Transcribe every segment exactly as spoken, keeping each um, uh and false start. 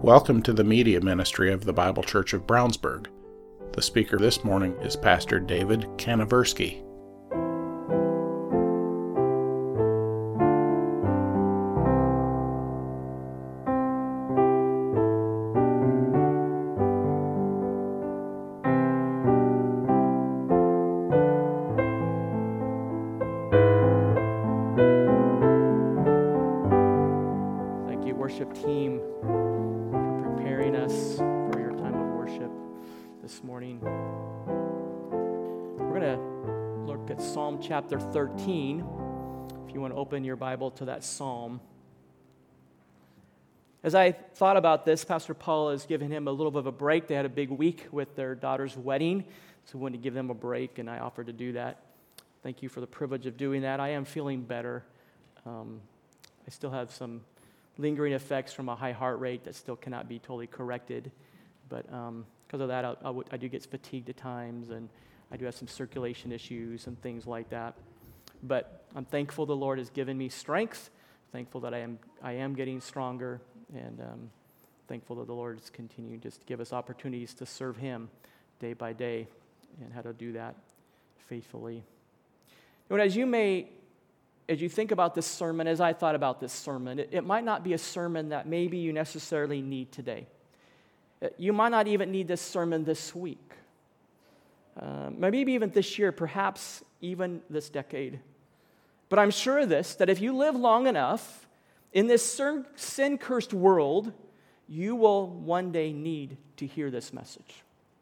Welcome to the media ministry of the Bible Church of Brownsburg. The speaker this morning is Pastor David Kanaversky. Thank you, worship team, for preparing us for your time of worship this morning. We're going to look at Psalm chapter thirteen, if you want to open your Bible to that psalm. As I thought about this, Pastor Paul has given him a little bit of a break. They had a big week with their daughter's wedding, so we wanted to give them a break, and I offered to do that. Thank you for the privilege of doing that. I am feeling better. Um, I still have some lingering effects from a high heart rate that still cannot be totally corrected. But um, because of that, I, I, w- I do get fatigued at times, and I do have some circulation issues and things like that. But I'm thankful the Lord has given me strength, thankful that I am I am getting stronger, and um, thankful that the Lord has continued just to give us opportunities to serve Him day by day, and how to do that faithfully. And as you may As you think about this sermon, as I thought about this sermon, it, it might not be a sermon that maybe you necessarily need today. You might not even need this sermon this week. Uh, maybe even this year, perhaps even this decade. But I'm sure of this, that if you live long enough in this sin-cursed world, you will one day need to hear this message.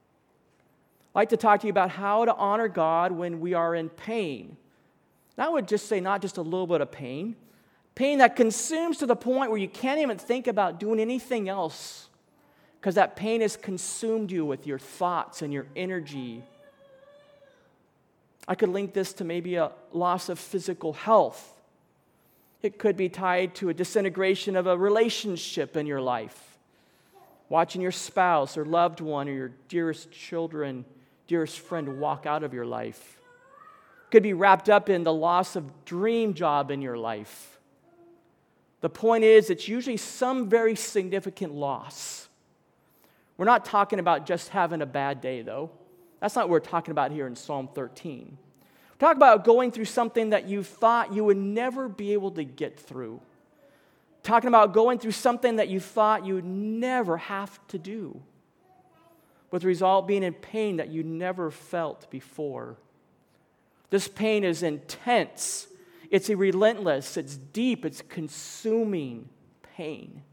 I'd like to talk to you about how to honor God when we are in pain. And I would just say not just a little bit of pain, pain that consumes to the point where you can't even think about doing anything else because that pain has consumed you with your thoughts and your energy. I could link this to maybe a loss of physical health. It could be tied to a disintegration of a relationship in your life, watching your spouse or loved one or your dearest children, dearest friend walk out of your life. Could be wrapped up in the loss of dream job in your life. The point is, it's usually some very significant loss. We're not talking about just having a bad day, though. That's not what we're talking about here in Psalm thirteen. We're talking about going through something that you thought you would never be able to get through. Talking about going through something that you thought you would never have to do. With the result being in pain that you never felt before. This pain is intense, it's relentless, it's deep, it's consuming pain.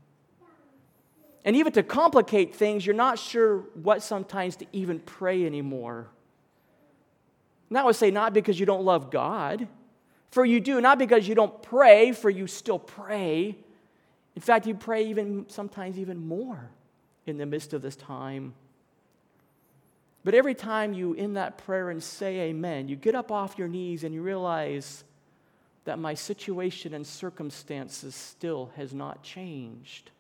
And even to complicate things, you're not sure what sometimes to even pray anymore. And I would say not because you don't love God, for you do, not because you don't pray, for you still pray. In fact, you pray even sometimes even more in the midst of this time. But every time you in that prayer and say amen, you get up off your knees and you realize that my situation and circumstances still has not changed.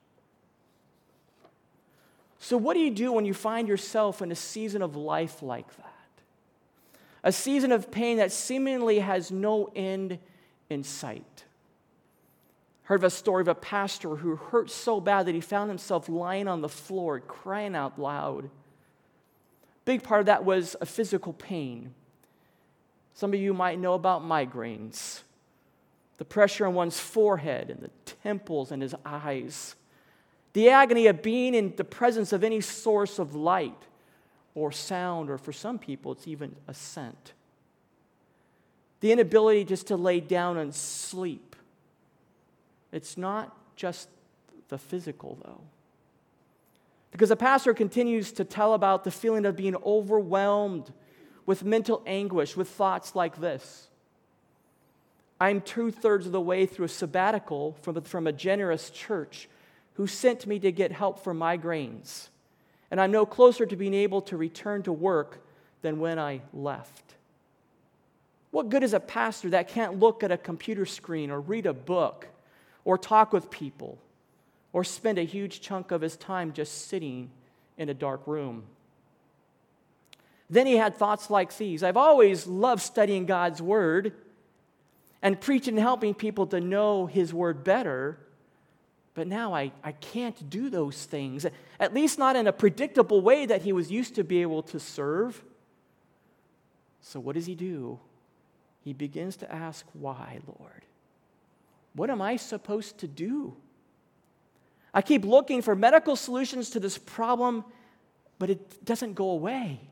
So what do you do when you find yourself in a season of life like that? A season of pain that seemingly has no end in sight. Heard of a story of a pastor who hurt so bad that he found himself lying on the floor, crying out loud. Big part of that was a physical pain. Some of you might know about migraines. The pressure on one's forehead and the temples and his eyes. The agony of being in the presence of any source of light or sound, or for some people, it's even a scent. The inability just to lay down and sleep. It's not just the physical, though. Because the pastor continues to tell about the feeling of being overwhelmed with mental anguish, with thoughts like this. I'm two-thirds of the way through a sabbatical from, from a generous church who sent me to get help for migraines. And I'm no closer to being able to return to work than when I left. What good is a pastor that can't look at a computer screen or read a book or talk with people? Or spend a huge chunk of his time just sitting in a dark room. Then he had thoughts like these. I've always loved studying God's Word and preaching and helping people to know His Word better, But now I, I can't do those things, at least not in a predictable way that he was used to be able to serve. So what does he do? He begins to ask, why, Lord? What am I supposed to do? I keep looking for medical solutions to this problem, but it doesn't go away.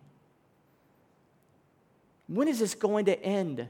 When is this going to end?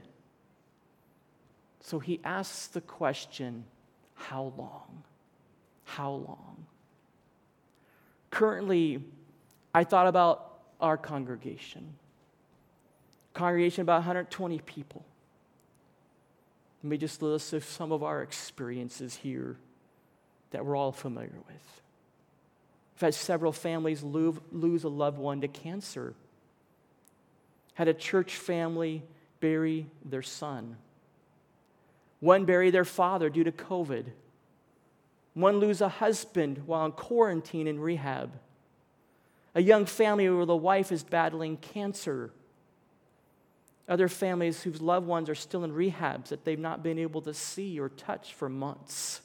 So he asks the question, how long? How long? Currently, I thought about our congregation. Congregation about one hundred twenty people. Let me just list some of our experiences here that we're all familiar with. We've had several families lose a loved one to cancer. Had a church family bury their son. One bury their father due to COVID. One lose a husband while in quarantine in rehab. A young family where the wife is battling cancer. Other families whose loved ones are still in rehabs that they've not been able to see or touch for months.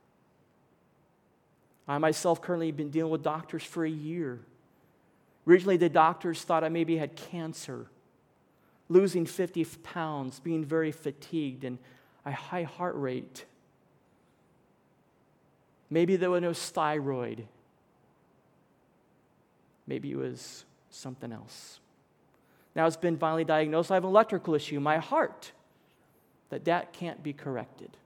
I myself currently have been dealing with doctors for a year. Originally, the doctors thought I maybe had cancer, losing fifty pounds, being very fatigued, and a high heart rate. Maybe there was no thyroid. Maybe it was something else. Now it's been finally diagnosed. I have an electrical issue in my heart, that that can't be corrected.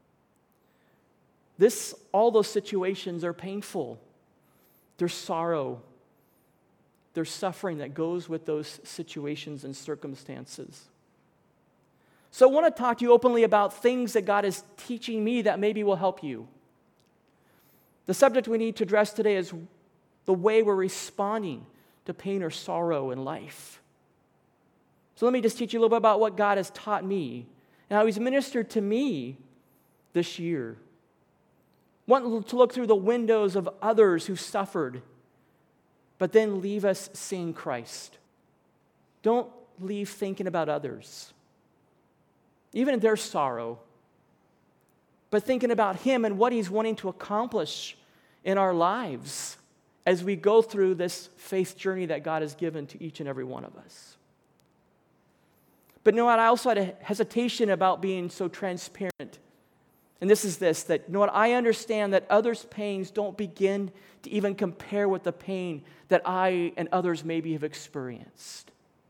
This, all those situations are painful. There's sorrow. There's suffering that goes with those situations and circumstances. So I want to talk to you openly about things that God is teaching me that maybe will help you. The subject we need to address today is the way we're responding to pain or sorrow in life. So let me just teach you a little bit about what God has taught me and how He's ministered to me this year. Want to look through the windows of others who suffered, but then leave us seeing Christ. Don't leave thinking about others, even in their sorrow, but thinking about Him and what He's wanting to accomplish in our lives as we go through this faith journey that God has given to each and every one of us. But you know what? I also had a hesitation about being so transparent. And this is this, that you know what? I understand that others' pains don't begin to even compare with the pain that I and others maybe have experienced.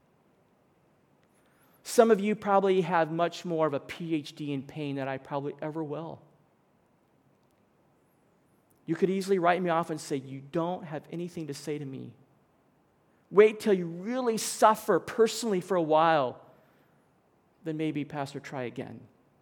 Some of you probably have much more of a P H D in pain than I probably ever will. You could easily write me off and say, you don't have anything to say to me. Wait till you really suffer personally for a while. Then maybe, Pastor, try again.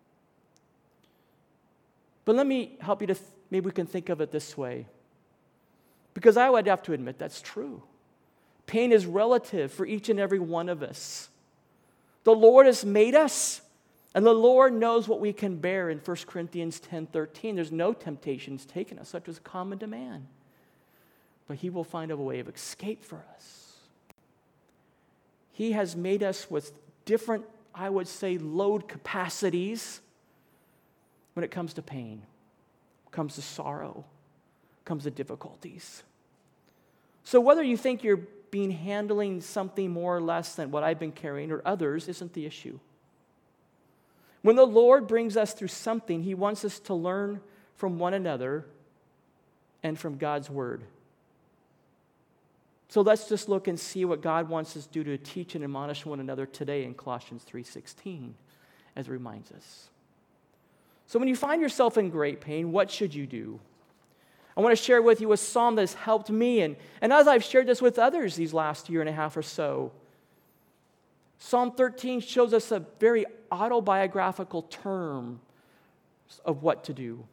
But let me help you to, th- maybe we can think of it this way. Because I would have to admit that's true. Pain is relative for each and every one of us. The Lord has made us, and the Lord knows what we can bear. In First Corinthians ten thirteen, there's no temptations taken us such as common to man. But He will find a way of escape for us. He has made us with different, I would say, load capacities when it comes to pain, comes to sorrow, comes to difficulties. So whether you think you're being handling something more or less than what I've been carrying or others isn't the issue. When the Lord brings us through something, He wants us to learn from one another and from God's Word. So let's just look and see what God wants us to do to teach and admonish one another today in Colossians three sixteen, as it reminds us. So when you find yourself in great pain, what should you do? I want to share with you a psalm that has helped me, and, and as I've shared this with others these last year and a half or so, Psalm thirteen shows us a very autobiographical term of what to do.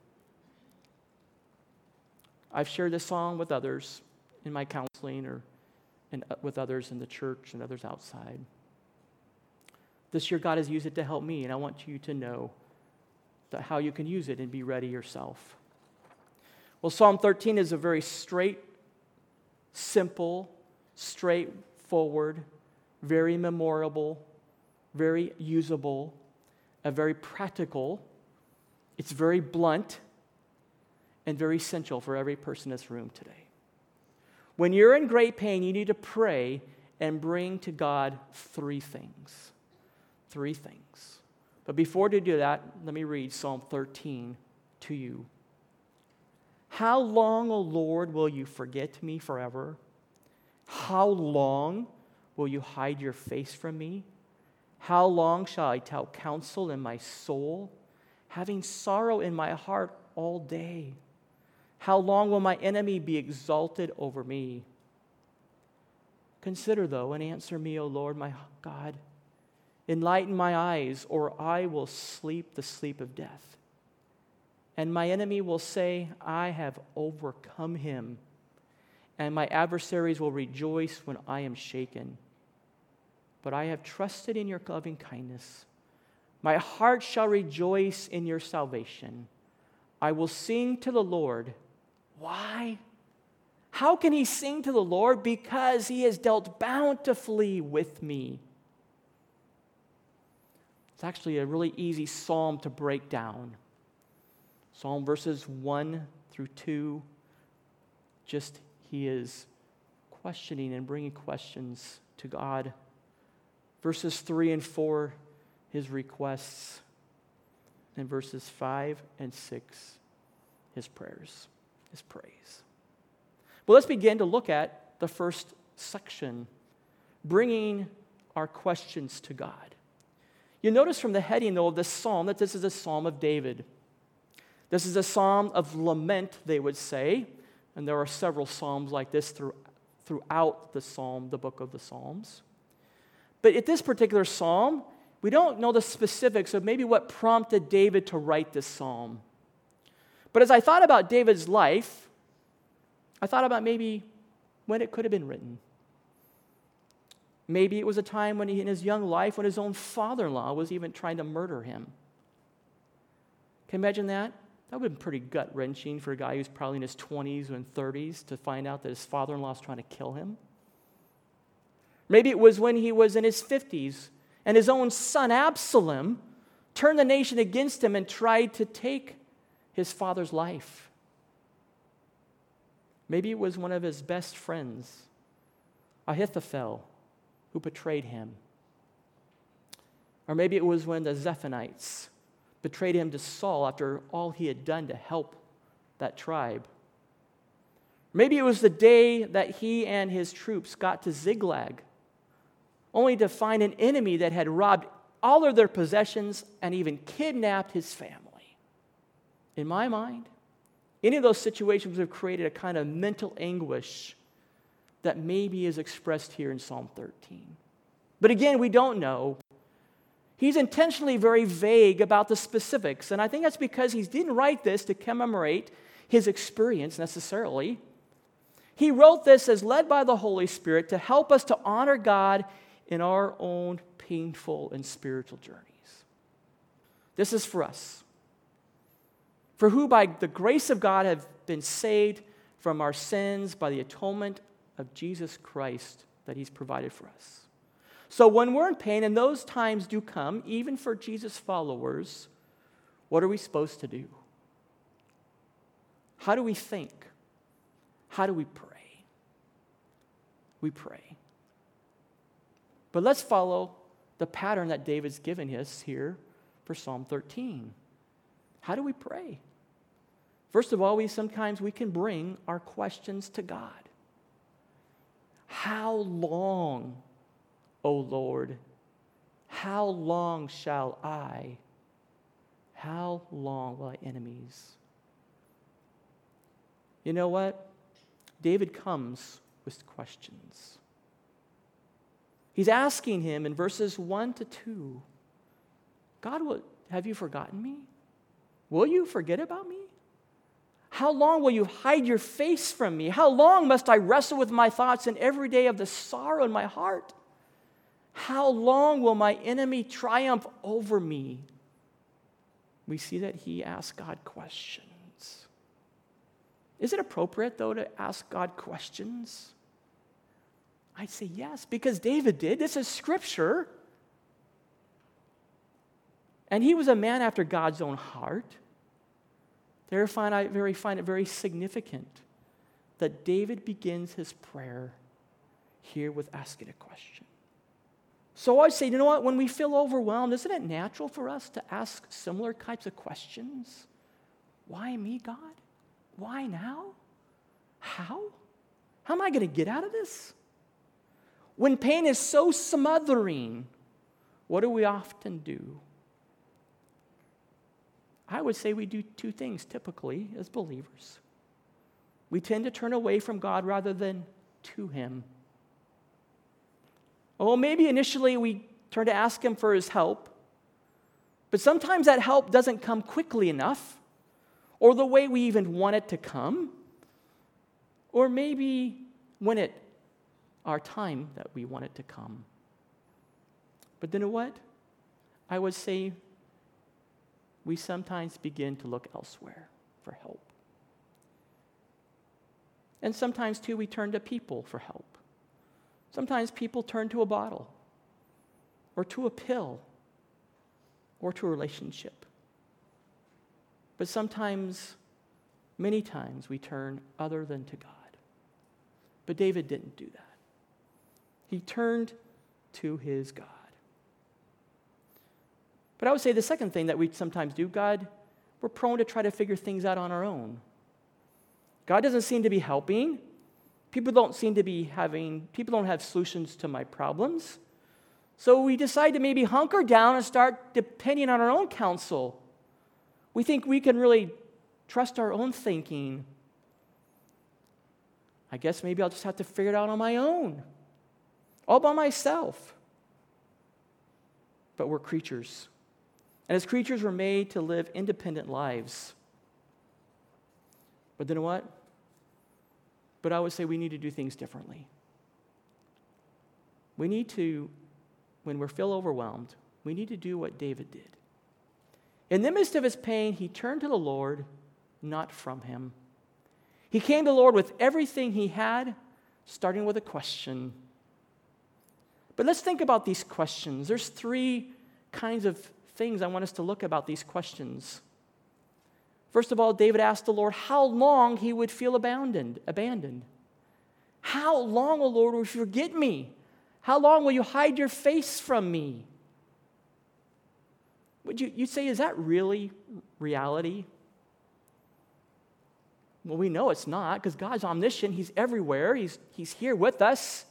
I've shared this song with others in my counseling or in, with others in the church and others outside. This year, God has used it to help me, and I want you to know that how you can use it and be ready yourself. Well, Psalm thirteen is a very straight, simple, straightforward, very memorable, very usable, a very practical. It's very blunt. and very essential for every person in this room today. When you're in great pain, you need to pray and bring to God three things. Three things. But before to do that, let me read Psalm thirteen to you. How long, O Lord, will you forget me forever? How long will you hide your face from me? How long shall I tell counsel in my soul, having sorrow in my heart all day? How long will my enemy be exalted over me? Consider, though, and answer me, O Lord, my God. Enlighten my eyes, or I will sleep the sleep of death. And my enemy will say, I have overcome him. And my adversaries will rejoice when I am shaken. But I have trusted in your loving kindness. My heart shall rejoice in your salvation. I will sing to the Lord. Why? How can he sing to the Lord? Because he has dealt bountifully with me. It's actually a really easy psalm to break down. Psalm verses one through two, just he is questioning and bringing questions to God. Verses three and four, his requests. And verses five and six, his prayers, his praise. Well, let's begin to look at the first section, bringing our questions to God. You notice from the heading, though, of this psalm that this is a psalm of David. This is a psalm of lament, they would say, and there are several psalms like this through, throughout the psalm, the book of the Psalms. But at this particular psalm, we don't know the specifics of maybe what prompted David to write this psalm. But as I thought about David's life, I thought about maybe when it could have been written. Maybe it was a time when he, in his young life, when his own father-in-law was even trying to murder him. Can you imagine that? That would have been pretty gut-wrenching for a guy who's probably in his twenties and thirties to find out that his father-in-law is trying to kill him. Maybe it was when he was in his fifties and his own son Absalom turned the nation against him and tried to take his father's life. Maybe it was one of his best friends, Ahithophel, who betrayed him. Or maybe it was when the Zephonites betrayed him to Saul after all he had done to help that tribe. Maybe it was the day that he and his troops got to Ziklag, only to find an enemy that had robbed all of their possessions and even kidnapped his family. In my mind, any of those situations have created a kind of mental anguish that maybe is expressed here in Psalm thirteen. But again, we don't know. He's intentionally very vague about the specifics, and I think that's because he didn't write this to commemorate his experience necessarily. He wrote this as led by the Holy Spirit to help us to honor God in our own painful and spiritual journeys. This is for us, for who by the grace of God have been saved from our sins by the atonement of Jesus Christ that he's provided for us. So when we're in pain, and those times do come, even for Jesus' followers, what are we supposed to do? How do we think? How do we pray? We pray. But let's follow the pattern that David's given us here for Psalm thirteen. How do we pray? First of all, we sometimes we can bring our questions to God. How long, O Lord, how long shall I, how long will my enemies? You know what? David comes with questions. He's asking him in verses one to two, God, will, have you forgotten me? Will you forget about me? How long will you hide your face from me? How long must I wrestle with my thoughts in every day of the sorrow in my heart? How long will my enemy triumph over me? We see that he asks God questions. Is it appropriate, though, to ask God questions? I'd say yes, because David did. This is Scripture. And he was a man after God's own heart. Therefore, find, I very, find it very significant that David begins his prayer here with asking a question. So I say, you know what? When we feel overwhelmed, isn't it natural for us to ask similar types of questions? Why me, God? Why now? How? How am I going to get out of this? When pain is so smothering, what do we often do? I would say we do two things typically as believers. We tend to turn away from God rather than to Him. Oh, maybe initially we turn to ask Him for His help, but sometimes that help doesn't come quickly enough, or the way we even want it to come, or maybe when it, our time that we want it to come. But then what? I would say we sometimes begin to look elsewhere for help. And sometimes, too, we turn to people for help. Sometimes people turn to a bottle, or to a pill, or to a relationship. But sometimes, many times, we turn other than to God. But David didn't do that. He turned to his God. But I would say the second thing that we sometimes do, God, we're prone to try to figure things out on our own. God doesn't seem to be helping. People don't seem to be having, people don't have solutions to my problems. So we decide to maybe hunker down and start depending on our own counsel. We think we can really trust our own thinking. I guess maybe I'll just have to figure it out on my own, all by myself. But we're creatures. And as creatures, we're made to live independent lives. But then what? But I would say we need to do things differently. We need to, when we feel overwhelmed, we need to do what David did. In the midst of his pain, he turned to the Lord, not from him. He came to the Lord with everything he had, starting with a question. But let's think about these questions. There's three kinds of things I want us to look about these questions. First of all, David asked the Lord how long he would feel abandoned. abandoned. How long, O Lord, will you forget me? How long will you hide your face from me? Would you you'd say, is that really reality? Well, we know it's not, because God's omniscient. He's everywhere. He's, he's here with us.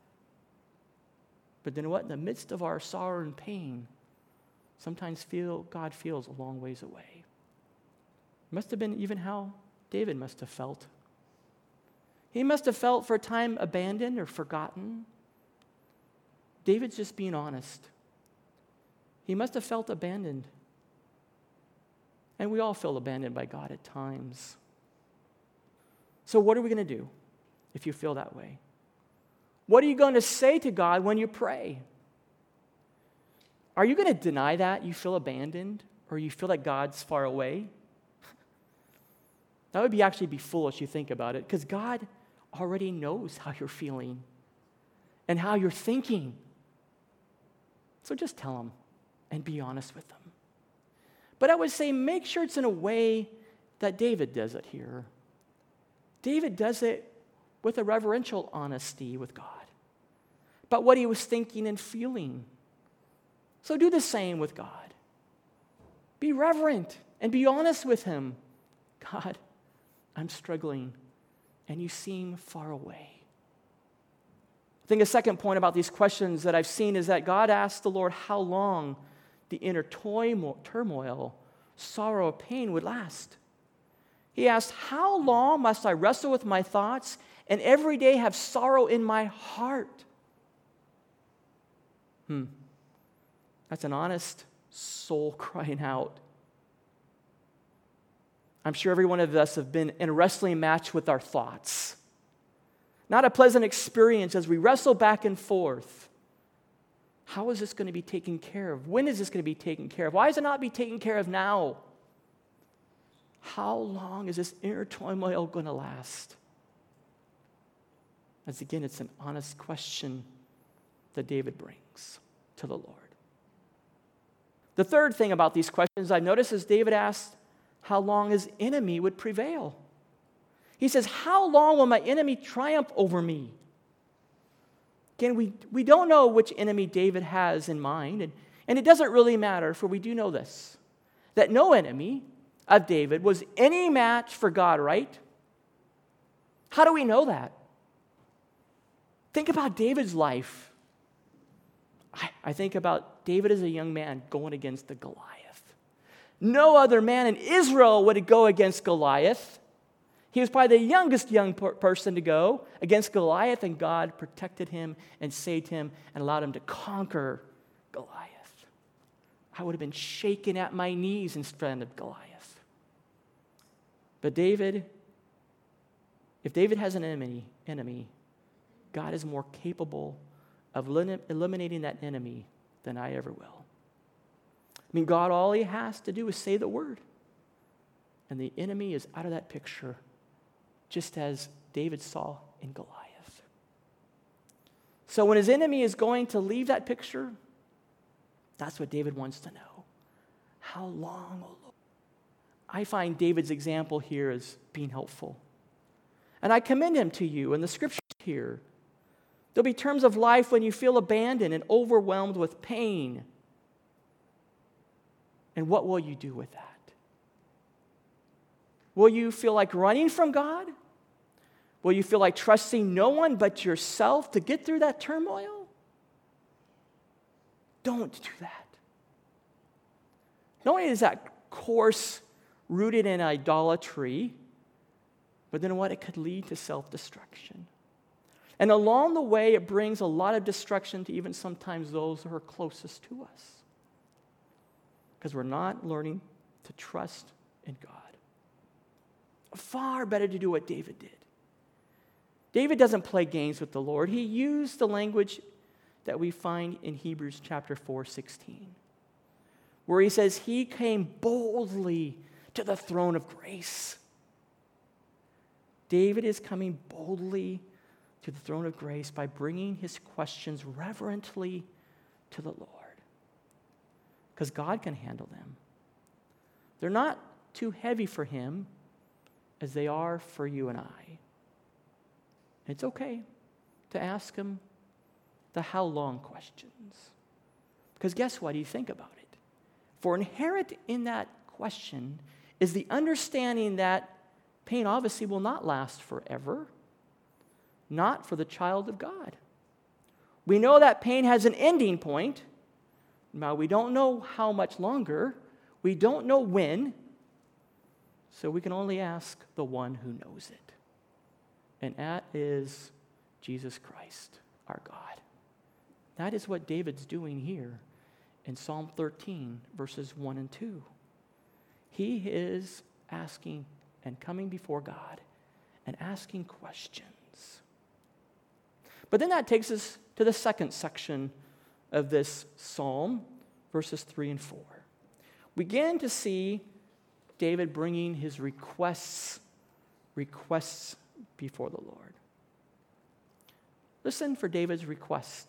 But then what? In the midst of our sorrow and pain, sometimes feel God feels a long ways away. Must have been even how David must have felt. He must have felt for a time abandoned or forgotten. David's just being honest. He must have felt abandoned. And we all feel abandoned by God at times. So what are we going to do if you feel that way? What are you going to say to God when you pray? Are you going to deny that you feel abandoned, or you feel that God's far away? That would be actually be foolish, you think about it, because God already knows how you're feeling and how you're thinking. So just tell him and be honest with him. But I would say make sure it's in a way that David does it here. David does it with a reverential honesty with God about what he was thinking and feeling. So do the same with God. Be reverent and be honest with him. God, I'm struggling, and you seem far away. I think a second point about these questions that I've seen is that God asked the Lord how long the inner turmoil, sorrow, pain would last. He asked, how long must I wrestle with my thoughts and every day have sorrow in my heart? Hmm. That's an honest soul crying out. I'm sure every one of us have been in a wrestling match with our thoughts. Not a pleasant experience as we wrestle back and forth. How is this going to be taken care of? When is this going to be taken care of? Why is it not be taken care of now? How long is this inner turmoil going to last? As again, it's an honest question that David brings to the Lord. The third thing about these questions I've noticed is David asked, how long his enemy would prevail. He says, how long will my enemy triumph over me? Again, we, we don't know which enemy David has in mind, and, and it doesn't really matter, for we do know this, that no enemy of David was any match for God, right? How do we know that? Think about David's life. I, I think about David as a young man going against the Goliath. No other man in Israel would go against Goliath. He was probably the youngest young per- person to go against Goliath, and God protected him and saved him and allowed him to conquer Goliath. I would have been shaken at my knees in front of Goliath. But David, if David has an enemy, enemy, God is more capable of elim- eliminating that enemy than I ever will. I mean, God, all he has to do is say the word, and the enemy is out of that picture, just as David saw in Goliath. So when his enemy is going to leave that picture, that's what David wants to know. How long, O Lord? I find David's example here as being helpful. And I commend him to you in the scriptures here. There'll be terms of life when you feel abandoned and overwhelmed with pain. And what will you do with that? Will you feel like running from God? Will you feel like trusting no one but yourself to get through that turmoil? Don't do that. Not only is that course rooted in idolatry, but then what? It could lead to self-destruction. And along the way, it brings a lot of destruction to even sometimes those who are closest to us. Because we're not learning to trust in God. Far better to do what David did. David doesn't play games with the Lord. He used the language that we find in Hebrews chapter four, sixteen, where he says he came boldly to the throne of grace. David is coming boldly to the throne of grace by bringing his questions reverently to the Lord. Because God can handle them. They're not too heavy for him as they are for you and I. It's okay to ask him the how long questions. Because guess what? You think about it. For inherent in that question is the understanding that pain obviously will not last forever, not for the child of God. We know that pain has an ending point. Now, we don't know how much longer. We don't know when. So we can only ask the one who knows it. And that is Jesus Christ, our God. That is what David's doing here in Psalm thirteen, verses one and two. He is asking and coming before God and asking questions. But then that takes us to the second section of this psalm, verses three and four. We begin to see David bringing his requests, requests before the Lord. Listen for David's request.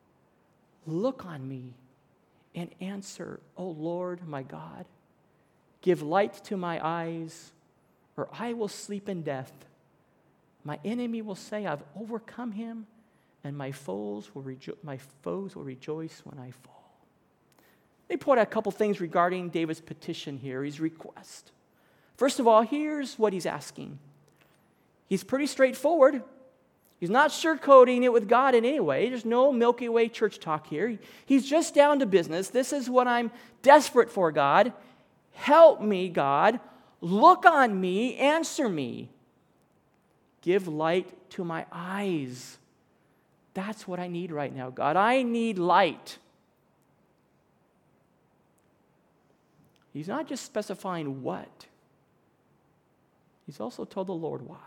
Look on me and answer, O Lord my God. Give light to my eyes, or I will sleep in death. My enemy will say, I've overcome him, and my foes will rejo- my foes will rejoice when I fall. Let me point out a couple things regarding David's petition here, his request. First of all, here's what he's asking. He's pretty straightforward. He's not sugarcoating it with God in any way. There's no Milky Way church talk here. He's just down to business. This is what I'm desperate for, God. Help me, God. Look on me. Answer me. Give light to my eyes. That's what I need right now, God. I need light. He's not just specifying what. He's also told the Lord why.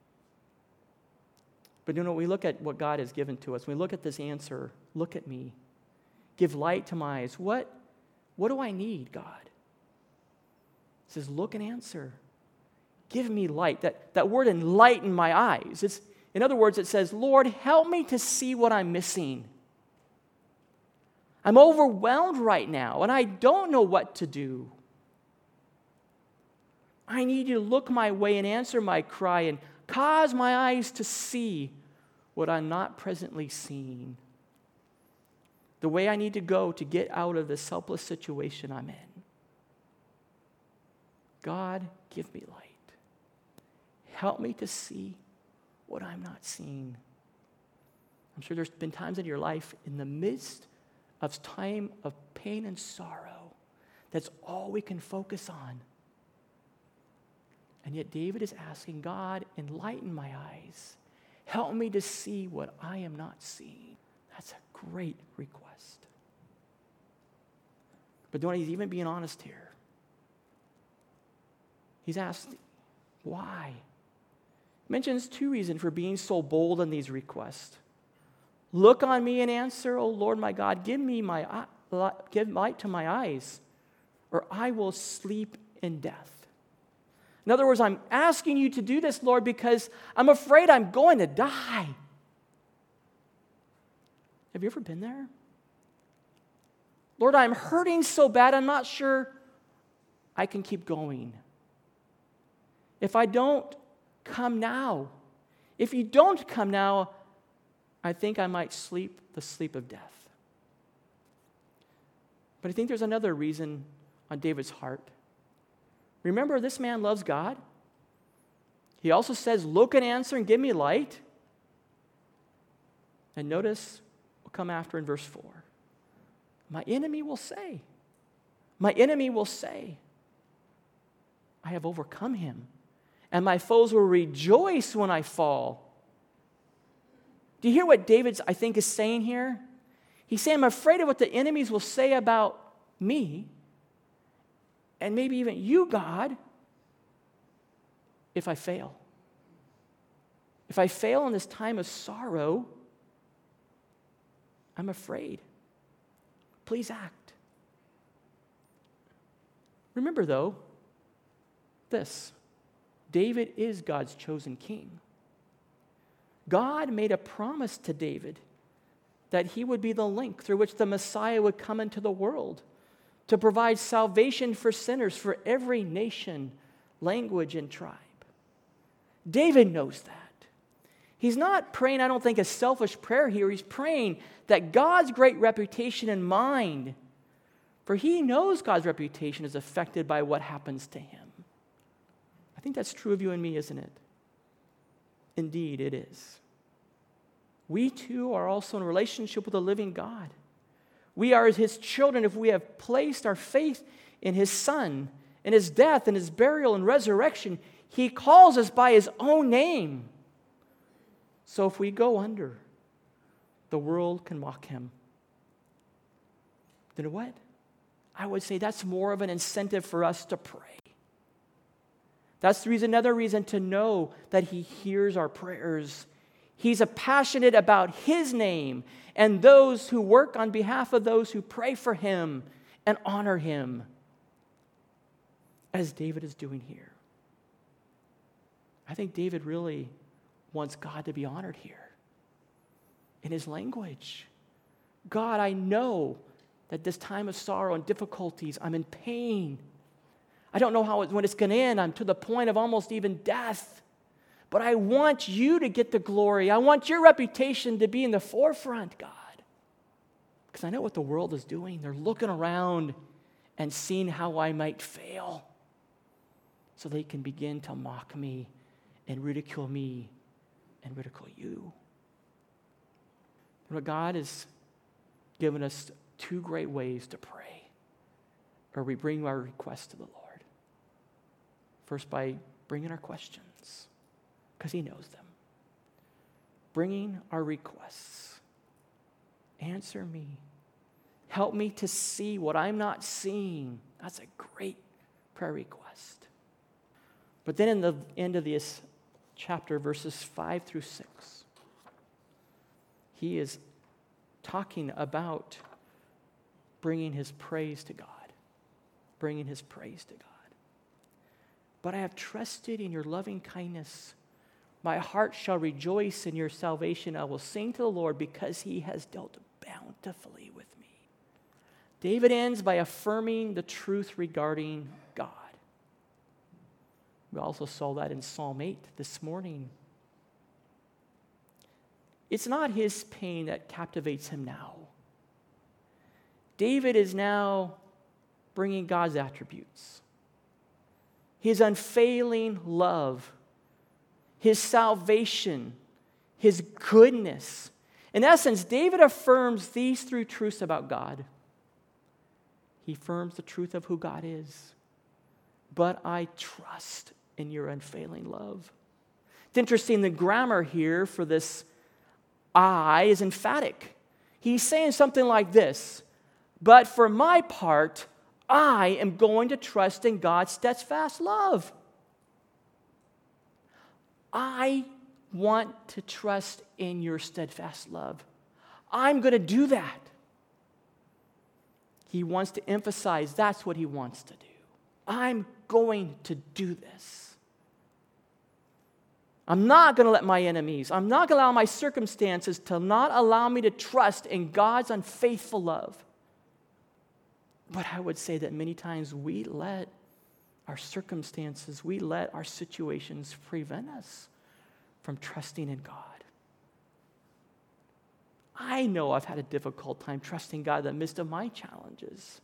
But you know, we look at what God has given to us. We look at this answer. Look at me. Give light to my eyes. What, what do I need, God? He says, look and answer. Give me light. That, that word, enlighten my eyes. It's, in other words, it says, Lord, help me to see what I'm missing. I'm overwhelmed right now, and I don't know what to do. I need you to look my way and answer my cry and cause my eyes to see what I'm not presently seeing. The way I need to go to get out of this helpless situation I'm in. God, give me light. Help me to see what I'm not seeing. I'm sure there's been times in your life in the midst of time of pain and sorrow, that's all we can focus on. And yet David is asking, God, enlighten my eyes. Help me to see what I am not seeing. That's a great request. But don't he's even being honest here. He's asked, why? He mentions two reasons for being so bold in these requests. Look on me and answer, O Lord my God, give me my give light to my eyes, or I will sleep in death. In other words, I'm asking you to do this, Lord, because I'm afraid I'm going to die. Have you ever been there? Lord, I'm hurting so bad, I'm not sure I can keep going. If I don't come now, if you don't come now, I think I might sleep the sleep of death. But I think there's another reason on David's heart. Remember, this man loves God. He also says, look and answer and give me light. And notice, we'll come after in verse four. My enemy will say, my enemy will say, I have overcome him, and my foes will rejoice when I fall. Do you hear what David, I think, is saying here? He's saying, I'm afraid of what the enemies will say about me, and maybe even you, God, if I fail. If I fail in this time of sorrow, I'm afraid. Please act. Remember, though, this. David is God's chosen king. God made a promise to David that he would be the link through which the Messiah would come into the world to provide salvation for sinners for every nation, language, and tribe. David knows that. He's not praying, I don't think, a selfish prayer here. He's praying that God's great reputation in mind, for he knows God's reputation is affected by what happens to him. I think that's true of you and me, isn't it? Indeed, it is. We too are also in a relationship with the living God. We are his children if we have placed our faith in his Son, in his death, in his burial and resurrection. He calls us by his own name. So if we go under, the world can mock him. Then what? I would say that's more of an incentive for us to pray. That's the reason, another reason to know that he hears our prayers. He's passionate about his name and those who work on behalf of those who pray for him and honor him, as David is doing here. I think David really wants God to be honored here in his language. God, I know that this time of sorrow and difficulties, I'm in pain. I don't know how it, when it's going to end. I'm to the point of almost even death. But I want you to get the glory. I want your reputation to be in the forefront, God. Because I know what the world is doing. They're looking around and seeing how I might fail so they can begin to mock me and ridicule me and ridicule you. But God has given us two great ways to pray, or we bring our requests to the Lord. First, by bringing our questions, because he knows them. Bringing our requests. Answer me. Help me to see what I'm not seeing. That's a great prayer request. But then in the end of this chapter, verses five through six, he is talking about bringing his praise to God. Bringing his praise to God. But I have trusted in your loving kindness. My heart shall rejoice in your salvation. I will sing to the Lord because he has dealt bountifully with me. David ends by affirming the truth regarding God. We also saw that in Psalm eight this morning. It's not his pain that captivates him now. David is now bringing God's attributes. His unfailing love, his salvation, his goodness. In essence, David affirms these three truths about God. He affirms the truth of who God is. But I trust in your unfailing love. It's interesting, the grammar here for this I is emphatic. He's saying something like this: but for my part, I am going to trust in God's steadfast love. I want to trust in your steadfast love. I'm going to do that. He wants to emphasize that's what he wants to do. I'm going to do this. I'm not going to let my enemies, I'm not going to allow my circumstances to not allow me to trust in God's unfaithful love. But I would say that many times we let our circumstances, we let our situations prevent us from trusting in God. I know I've had a difficult time trusting God in the midst of my challenges.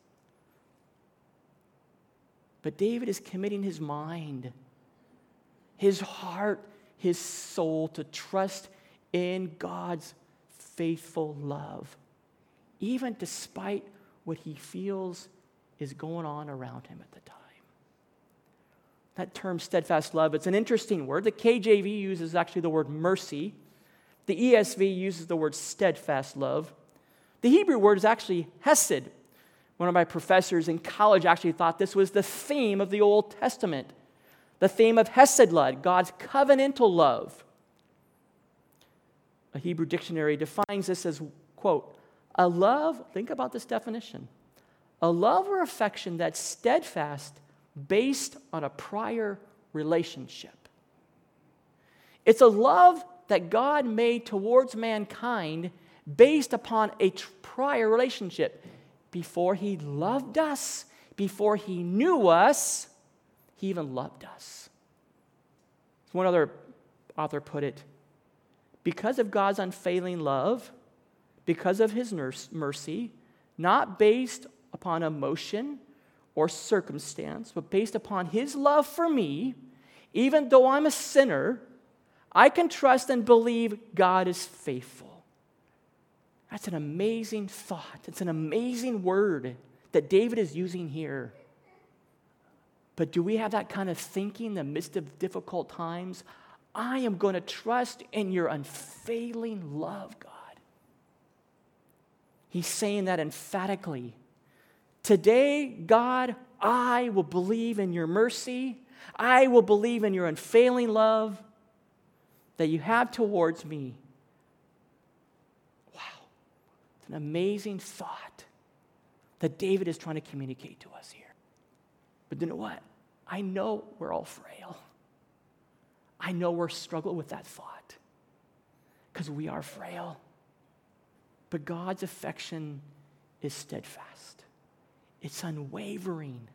But David is committing his mind, his heart, his soul to trust in God's faithful love, even despite what he feels is going on around him at the time. That term steadfast love, it's an interesting word. The K J V uses actually the word mercy. The E S V uses the word steadfast love. The Hebrew word is actually hesed. One of my professors in college actually thought this was the theme of the Old Testament. The theme of hesed love, God's covenantal love. A Hebrew dictionary defines this as, quote, a love, think about this definition, a love or affection that's steadfast based on a prior relationship. It's a love that God made towards mankind based upon a tr- prior relationship. Before he loved us, before he knew us, he even loved us. One other author put it, because of God's unfailing love, because of his mercy, not based upon emotion or circumstance, but based upon his love for me, even though I'm a sinner, I can trust and believe God is faithful. That's an amazing thought. It's an amazing word that David is using here. But do we have that kind of thinking in the midst of difficult times? I am going to trust in your unfailing love, God. He's saying that emphatically. Today, God, I will believe in your mercy. I will believe in your unfailing love that you have towards me. Wow. It's an amazing thought that David is trying to communicate to us here. But you know what? I know we're all frail. I know we're struggling with that thought because we are frail. But God's affection is steadfast. It's unwavering.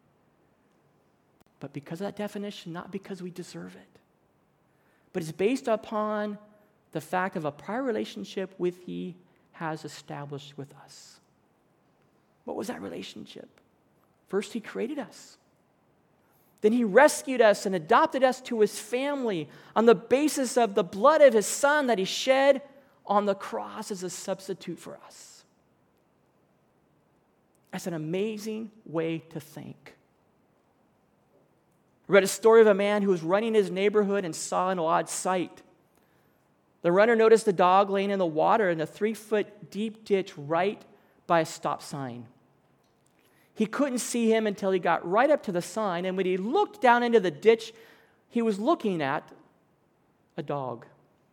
But because of that definition, not because we deserve it, but it's based upon the fact of a prior relationship with He has established with us. What was that relationship? First, He created us. Then He rescued us and adopted us to His family on the basis of the blood of His Son that He shed on the cross as a substitute for us. That's an amazing way to think. I read a story of a man who was running his neighborhood and saw an odd sight. The runner noticed a dog laying in the water in a three-foot deep ditch right by a stop sign. He couldn't see him until he got right up to the sign, and when he looked down into the ditch, he was looking at a dog.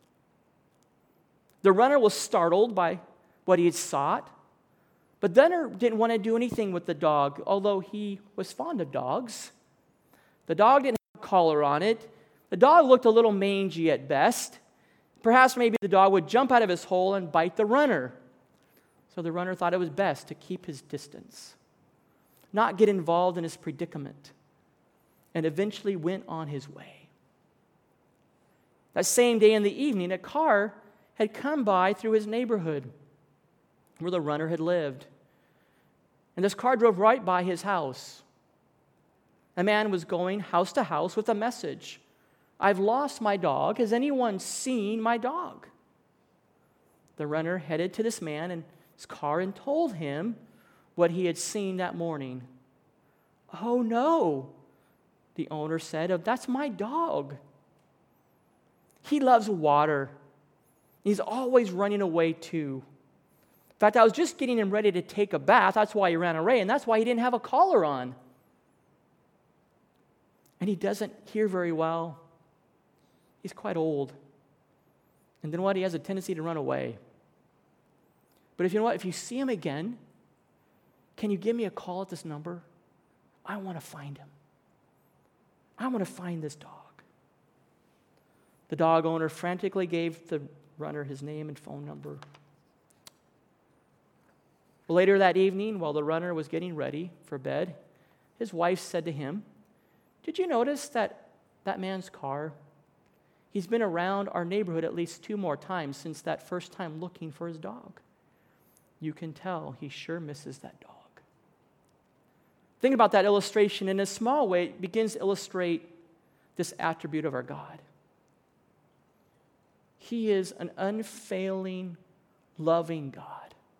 The runner was startled by what he had sought, but the runner didn't want to do anything with the dog, although he was fond of dogs. The dog didn't have a collar on it. The dog looked a little mangy at best. Perhaps maybe the dog would jump out of his hole and bite the runner. So the runner thought it was best to keep his distance, not get involved in his predicament. and eventually went on his way. That same day in the evening, a car had come by through his neighborhood where the runner had lived. And this car drove right by his house. A man was going house to house with a message. I've lost my dog. Has anyone seen my dog? The runner headed to this man and his car and told him what he had seen that morning. Oh no, the owner said, that's my dog. He loves water. He's always running away too. In fact, I was just getting him ready to take a bath. That's why he ran away, and that's why he didn't have a collar on. And he doesn't hear very well. He's quite old. And then what? He has a tendency to run away. But if you know what? If you see him again, can you give me a call at this number? I want to find him. I want to find this dog. The dog owner frantically gave the runner his name and phone number. Later that evening, while the runner was getting ready for bed, his wife said to him, did you notice that that man's car? He's been around our neighborhood at least two more times since that first time looking for his dog. You can tell he sure misses that dog. Think about that illustration. In a small way, it begins to illustrate this attribute of our God. He is an unfailing, loving God.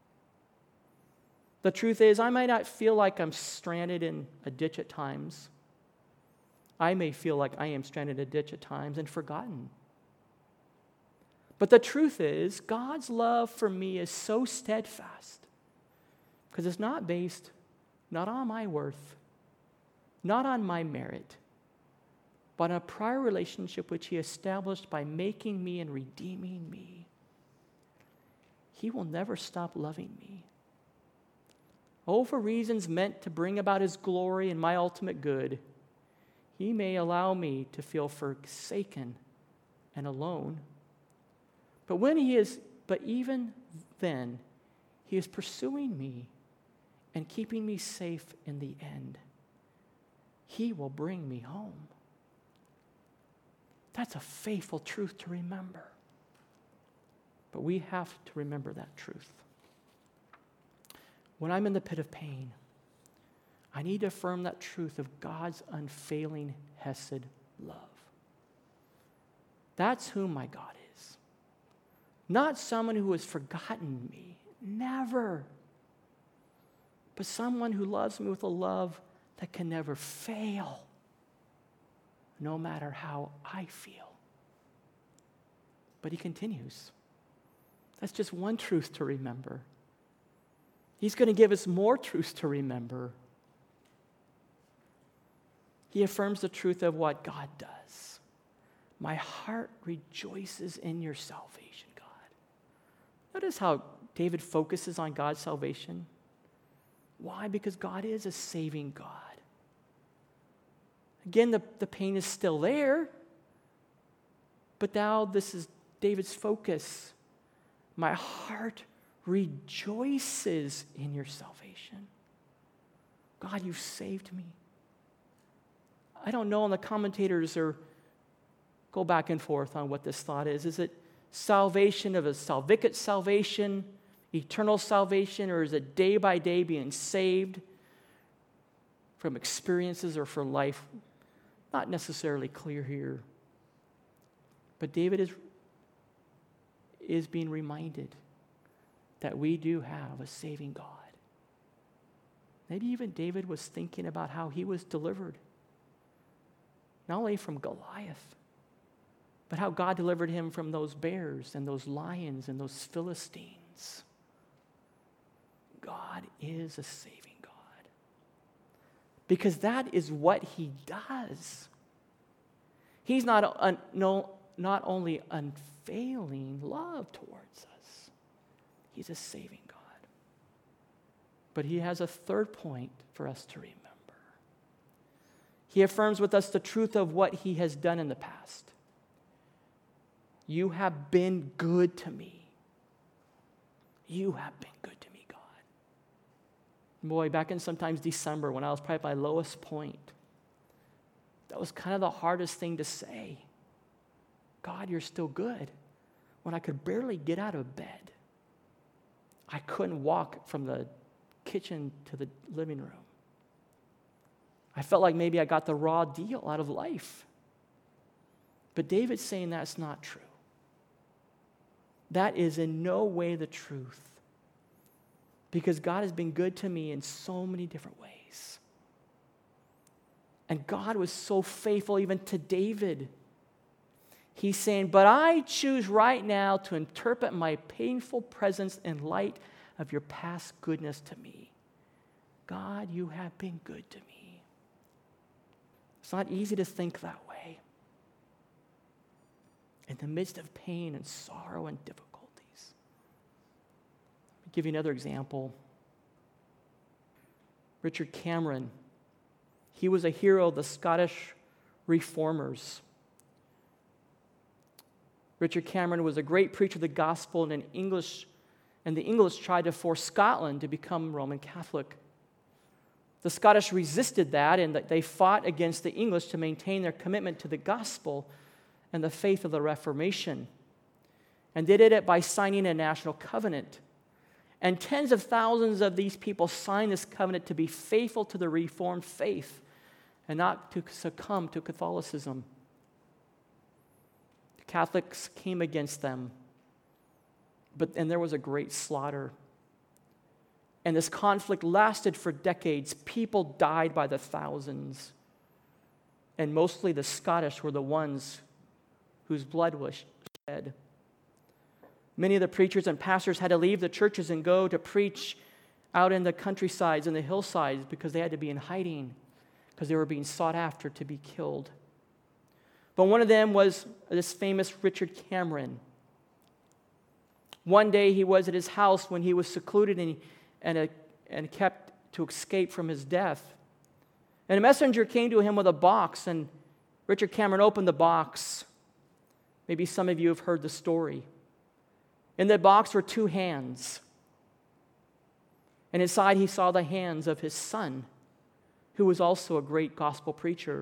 The truth is, I might not feel like I'm stranded in a ditch at times. I may feel like I am stranded in a ditch at times and forgotten. But the truth is, God's love for me is so steadfast because it's not based not on my worth, not on my merit, but on a prior relationship which He established by making me and redeeming me. He will never stop loving me. Oh, for reasons meant to bring about His glory and my ultimate good, He may allow me to feel forsaken and alone. But when He is, but even then, He is pursuing me and keeping me safe in the end. He will bring me home. That's a faithful truth to remember. But we have to remember that truth. When I'm in the pit of pain, I need to affirm that truth of God's unfailing hesed love. That's who my God is. Not someone who has forgotten me. Never. But someone who loves me with a love that can never fail, no matter how I feel. But He continues. That's just one truth to remember. He's going to give us more truths to remember. He affirms the truth of what God does. My heart rejoices in your salvation, God. Notice how David focuses on God's salvation. Why? Because God is a saving God. Again, the, the pain is still there, but now this is David's focus. My heart rejoices in your salvation. God, you've saved me. I don't know, and the commentators are go back and forth on what this thought is. Is it salvation of a salvific salvation, eternal salvation, or is it day by day being saved from experiences or for life? Not necessarily clear here. But David is, is being reminded that we do have a saving God. Maybe even David was thinking about how he was delivered, not only from Goliath, but how God delivered him from those bears and those lions and those Philistines. God is a saving God. Because that is what He does. He's not, un, no, not only unfailing love towards us, He's a saving God. But He has a third point for us to remember. He affirms with us the truth of what He has done in the past. You have been good to me. You have been good to me, God. Boy, back in sometimes December when I was probably at my lowest point, That was kind of the hardest thing to say. God, you're still good, when I could barely get out of bed. I couldn't walk from the kitchen to the living room. I felt like maybe I got the raw deal out of life. But David's saying that's not true. That is in no way the truth. Because God has been good to me in so many different ways. And God was so faithful even to David. He's saying, but I choose right now to interpret my painful presence in light of your past goodness to me. God, you have been good to me. It's not easy to think that way. In the midst of pain and sorrow and difficulties. I'll give you another example. Richard Cameron. He was a hero of the Scottish Reformers. Richard Cameron was a great preacher of the gospel, and in English, and the English tried to force Scotland to become Roman Catholic. The Scottish resisted that, and they fought against the English to maintain their commitment to the gospel and the faith of the Reformation. And they did it by signing a national covenant. And tens of thousands of these people signed this covenant to be faithful to the Reformed faith and not to succumb to Catholicism. The Catholics came against them, but and there was a great slaughter. And this conflict lasted for decades. People died by the thousands. And mostly the Scottish were the ones whose blood was shed. Many of the preachers and pastors had to leave the churches and go to preach out in the countrysides and the hillsides because they had to be in hiding because they were being sought after to be killed. But one of them was this famous Richard Cameron. One day he was at his house when he was secluded and, and, uh, and kept to escape from his death. And a messenger came to him with a box, and Richard Cameron opened the box. Maybe some of you have heard the story. In the box were two hands. And inside he saw the hands of his son, who was also a great gospel preacher.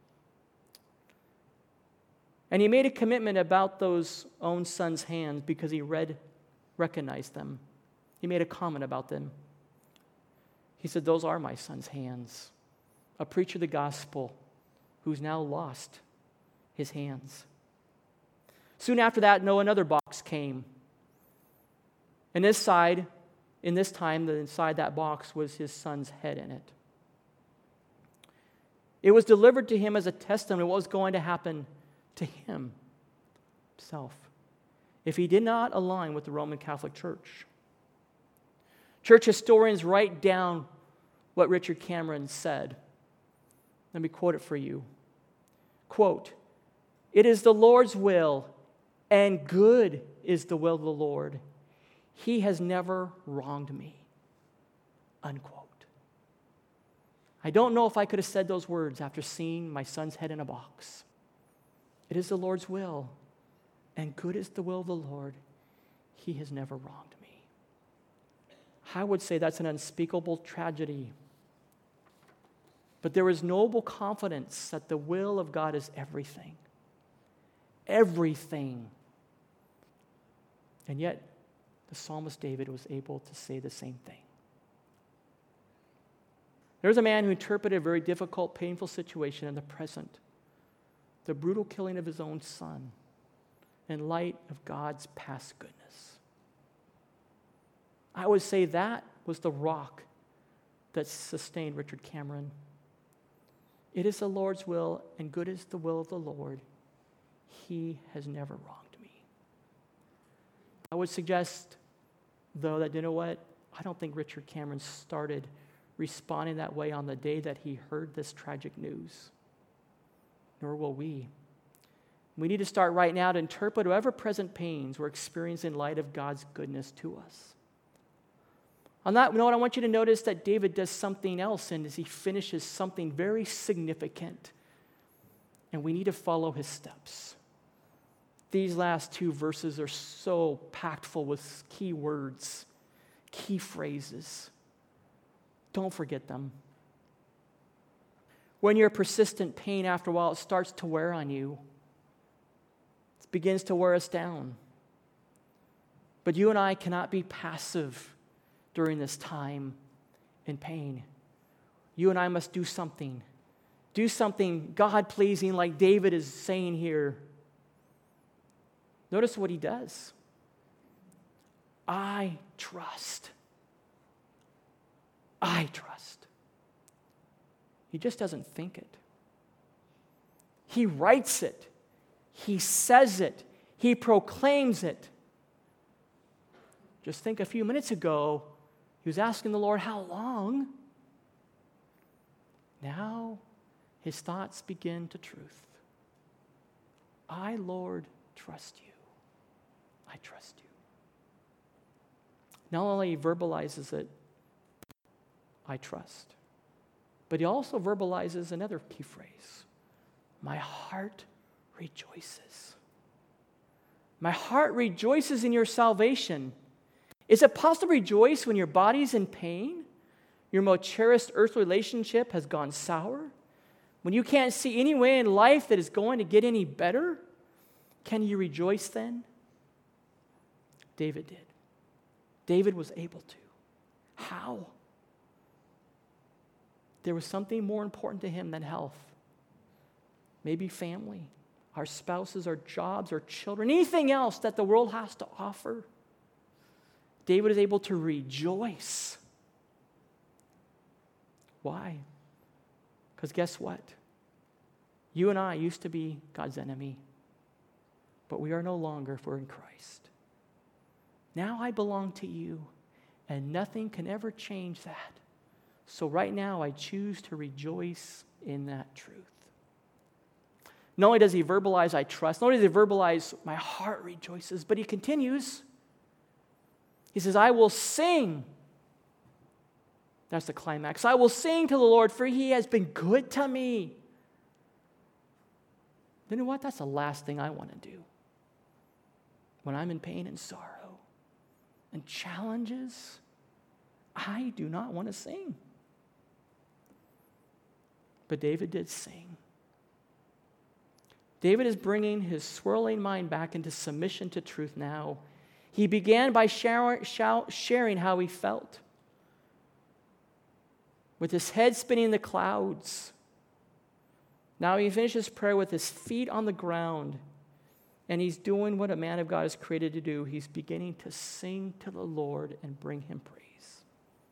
And he made a commitment about those own son's hands because he read, recognized them. He made a comment about them. He said, those are my son's hands. A preacher of the gospel who's now lost his hands. Soon after that, no, another box came. And this side, in this time, the inside that box was his son's head in it. It was delivered to him as a testimony of what was going to happen to him himself if he did not align with the Roman Catholic Church. Church historians write down what Richard Cameron said. Let me quote it for you. Quote, "It is the Lord's will, and good is the will of the Lord. He has never wronged me." Unquote. I don't know if I could have said those words after seeing my son's head in a box. It is the Lord's will, and good is the will of the Lord. He has never wronged me. I would say that's an unspeakable tragedy. But there is noble confidence that the will of God is everything. Everything. And yet, the psalmist David was able to say the same thing. There's a man who interpreted a very difficult, painful situation in the present, the brutal killing of his own son, in light of God's past goodness. I would say that was the rock that sustained Richard Cameron. It is the Lord's will, and good is the will of the Lord. He has never wronged me. I would suggest, though, that, you know what? I don't think Richard Cameron started responding that way on the day that he heard this tragic news. Nor will we. We need to start right now to interpret whatever present pains we're experiencing in light of God's goodness to us. On that note, I want you to notice that David does something else, and as he finishes something very significant, and we need to follow his steps. These last two verses are so packed full with key words, key phrases. Don't forget them. When you're persistent pain, after a while, it starts to wear on you. It begins to wear us down. But you and I cannot be passive during this time in pain. You and I must do something. Do something God-pleasing like David is saying here. Notice what he does. I trust. I trust. He just doesn't think it. He writes it. He says it. He proclaims it. Just think a few minutes ago, he was asking the Lord, how long? Now, his thoughts begin to truth. I, Lord, trust you. I trust you. Not only he verbalizes it, I trust, but he also verbalizes another key phrase. My heart rejoices. My heart rejoices in your salvation. Is it possible to rejoice when your body's in pain? Your most cherished earthly relationship has gone sour? When you can't see any way in life that is going to get any better? Can you rejoice then? David did. David was able to. How? There was something more important to him than health. Maybe family, our spouses, our jobs, our children, anything else that the world has to offer. David is able to rejoice. Why? Because guess what? You and I used to be God's enemy, but we are no longer if we're in Christ. Now I belong to you, and nothing can ever change that. So right now I choose to rejoice in that truth. Not only does he verbalize, I trust, not only does he verbalize, my heart rejoices, but he continues. He says, I will sing. That's the climax. I will sing to the Lord, for he has been good to me. You know what? That's the last thing I want to do. When I'm in pain and sorrow and challenges, I do not want to sing. But David did sing. David is bringing his swirling mind back into submission to truth now. He began by sharing how he felt. With his head spinning in the clouds. Now he finishes prayer with his feet on the ground. And he's doing what a man of God is created to do. He's beginning to sing to the Lord and bring him praise.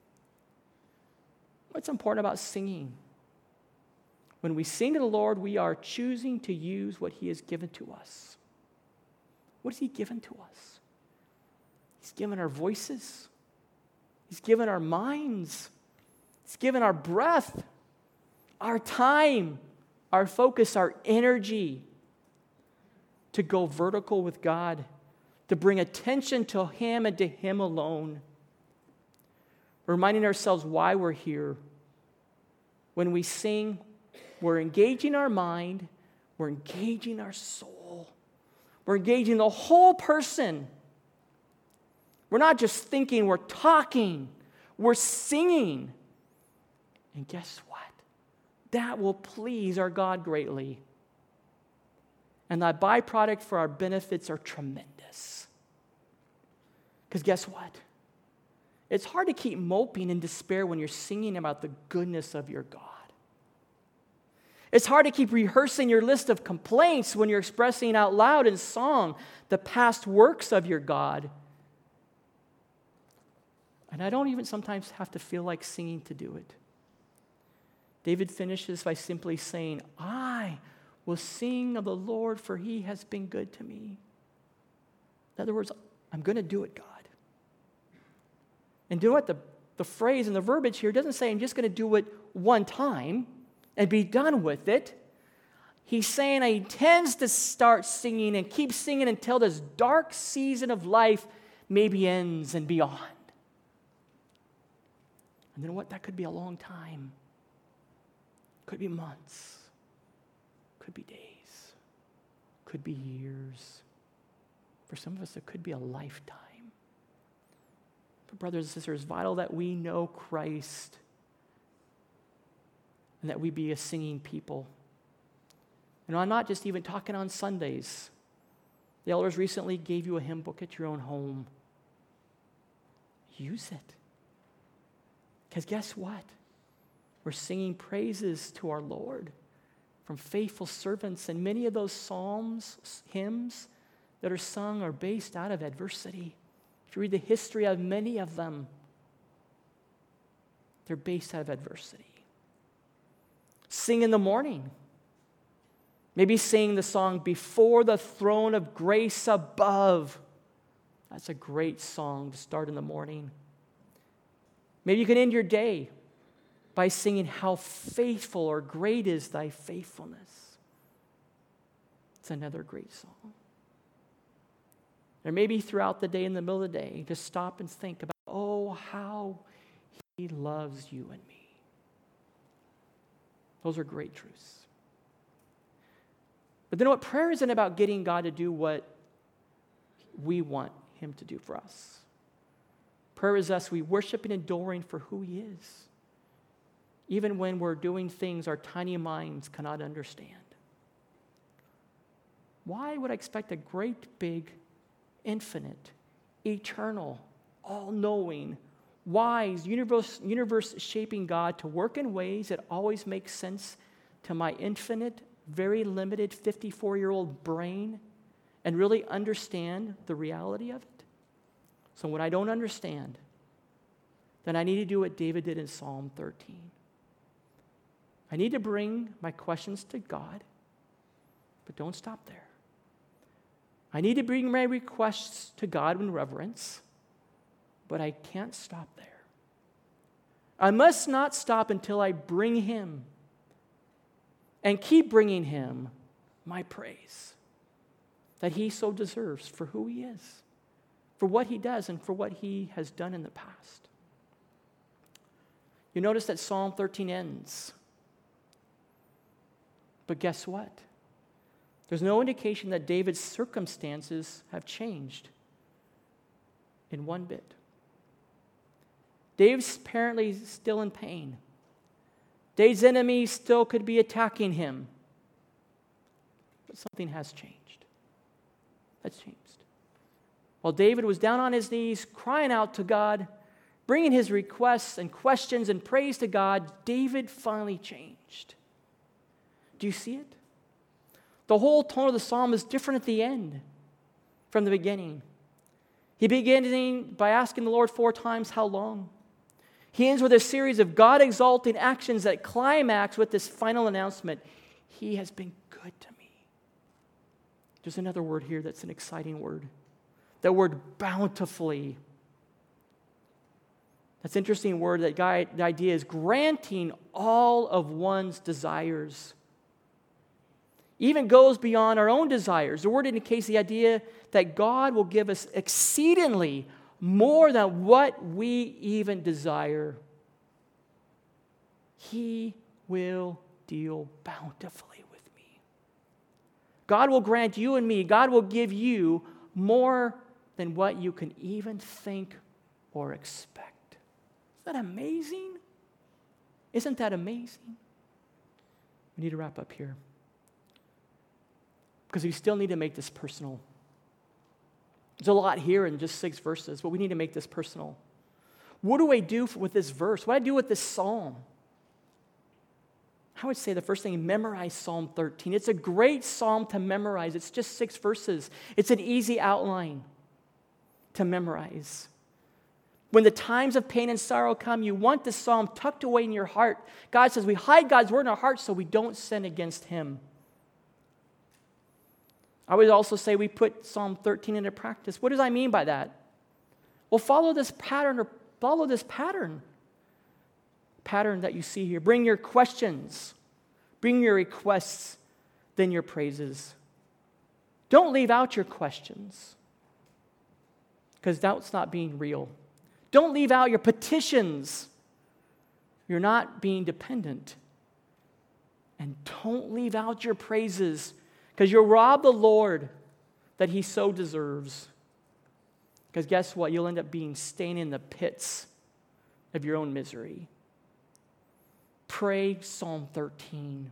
What's important about singing? When we sing to the Lord, we are choosing to use what he has given to us. What has he given to us? He's given our voices. He's given our minds. He's given our breath, our time, our focus, our energy to go vertical with God, to bring attention to him and to him alone. Reminding ourselves why we're here. When we sing, we're engaging our mind, we're engaging our soul, we're engaging the whole person. We're not just thinking, we're talking, we're singing. And guess what? That will please our God greatly. And the byproduct for our benefits are tremendous. Because guess what? It's hard to keep moping in despair when you're singing about the goodness of your God. It's hard to keep rehearsing your list of complaints when you're expressing out loud in song the past works of your God. And I don't even sometimes have to feel like singing to do it. David finishes by simply saying, I will sing of the Lord, for he has been good to me. In other words, I'm going to do it, God. And do what the, the phrase and the verbiage here doesn't say I'm just going to do it one time and be done with it. He's saying he intends to start singing and keep singing until this dark season of life maybe ends and beyond. And then what? That could be a long time. Could be months. Could be days. Could be years. For some of us, it could be a lifetime. But brothers and sisters, it's vital that we know Christ and that we be a singing people. And I'm not just even talking on Sundays. The elders recently gave you a hymn book at your own home. Use it. Because guess what? We're singing praises to our Lord from faithful servants, and many of those psalms, hymns that are sung are based out of adversity. If you read the history of many of them, they're based out of adversity. Sing in the morning. Maybe sing the song, Before the Throne of Grace Above. That's a great song to start in the morning. Maybe you can end your day by singing, How faithful or great is thy faithfulness. It's another great song. Or maybe throughout the day, in the middle of the day, just stop and think about, oh, how he loves you and me. Those are great truths. But then what prayer isn't about getting God to do what we want him to do for us. Prayer is us, we worship and adoring for who he is, even when we're doing things our tiny minds cannot understand. Why would I expect a great, big, infinite, eternal, all-knowing, wise, universe, universe-shaping God to work in ways that always make sense to my infinite, very limited fifty-four-year-old brain and really understand the reality of it? So when I don't understand, then I need to do what David did in Psalm thirteen. I need to bring my questions to God, but don't stop there. I need to bring my requests to God in reverence, but I can't stop there. I must not stop until I bring him and keep bringing him my praise that he so deserves for who he is, for what he does, and for what he has done in the past. You notice that Psalm thirteen ends. But guess what? There's no indication that David's circumstances have changed in one bit. David's apparently still in pain. David's enemies still could be attacking him. But something has changed. That's changed. While David was down on his knees, crying out to God, bringing his requests and questions and praise to God, David finally changed. Do you see it? The whole tone of the psalm is different at the end from the beginning. He begins by asking the Lord four times, how long? He ends with a series of God-exalting actions that climax with this final announcement. He has been good to me. There's another word here that's an exciting word. That word bountifully. That's an interesting word. That guy, the idea is granting all of one's desires. Even goes beyond our own desires. The word indicates the idea that God will give us exceedingly more than what we even desire. He will deal bountifully with me. God will grant you and me, God will give you more than what you can even think or expect. Isn't that amazing? Isn't that amazing? We need to wrap up here, because we still need to make this personal. There's a lot here in just six verses, but we need to make this personal. What do I do with this verse? What do I do with this psalm? I would say the first thing, memorize Psalm thirteen. It's a great psalm to memorize. It's just six verses. It's an easy outline to memorize. When the times of pain and sorrow come, you want this psalm tucked away in your heart. God says we hide God's word in our hearts so we don't sin against him. I would also say we put Psalm thirteen into practice. What does I mean by that? Well, follow this pattern, or follow this pattern. Pattern that you see here. Bring your questions, bring your requests, then your praises. Don't leave out your questions, because that's not being real. Don't leave out your petitions. You're not being dependent. And don't leave out your praises, because you'll rob the Lord that he so deserves. Because guess what? You'll end up being staying in the pits of your own misery. pray Psalm thirteen.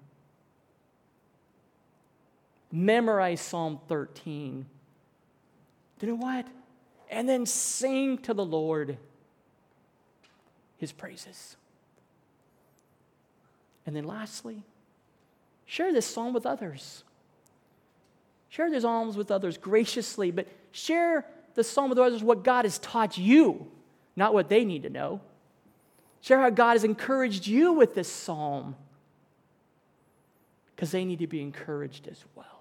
Memorize Psalm thirteen. You know what? And then sing to the Lord His praises. And then lastly, share this psalm with others. Share the psalms with others graciously, but share the psalm with others what God has taught you, not what they need to know. Share how God has encouraged you with this psalm, because they need to be encouraged as well.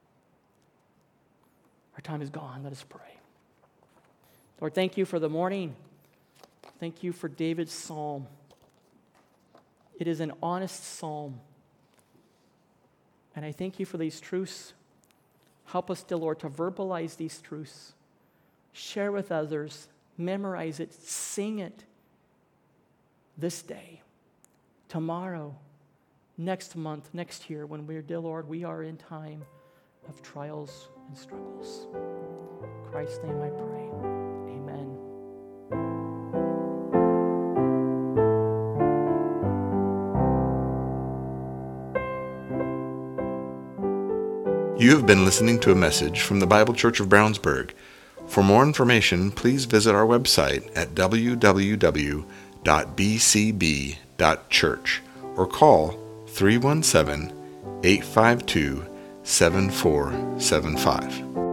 Our time is gone. Let us pray. Lord, thank you for the morning. Thank you for David's psalm. It is an honest psalm. And I thank you for these truths. Help us, dear Lord, to verbalize these truths. Share with others. Memorize it. Sing it this day, tomorrow, next month, next year, when we're, dear Lord, we are in time of trials and struggles. In Christ's name I pray. Amen. You have been listening to a message from the Bible Church of Brownsburg. For more information, please visit our website at w w w dot b c b dot church or call three one seven, eight five two, seven four seven five.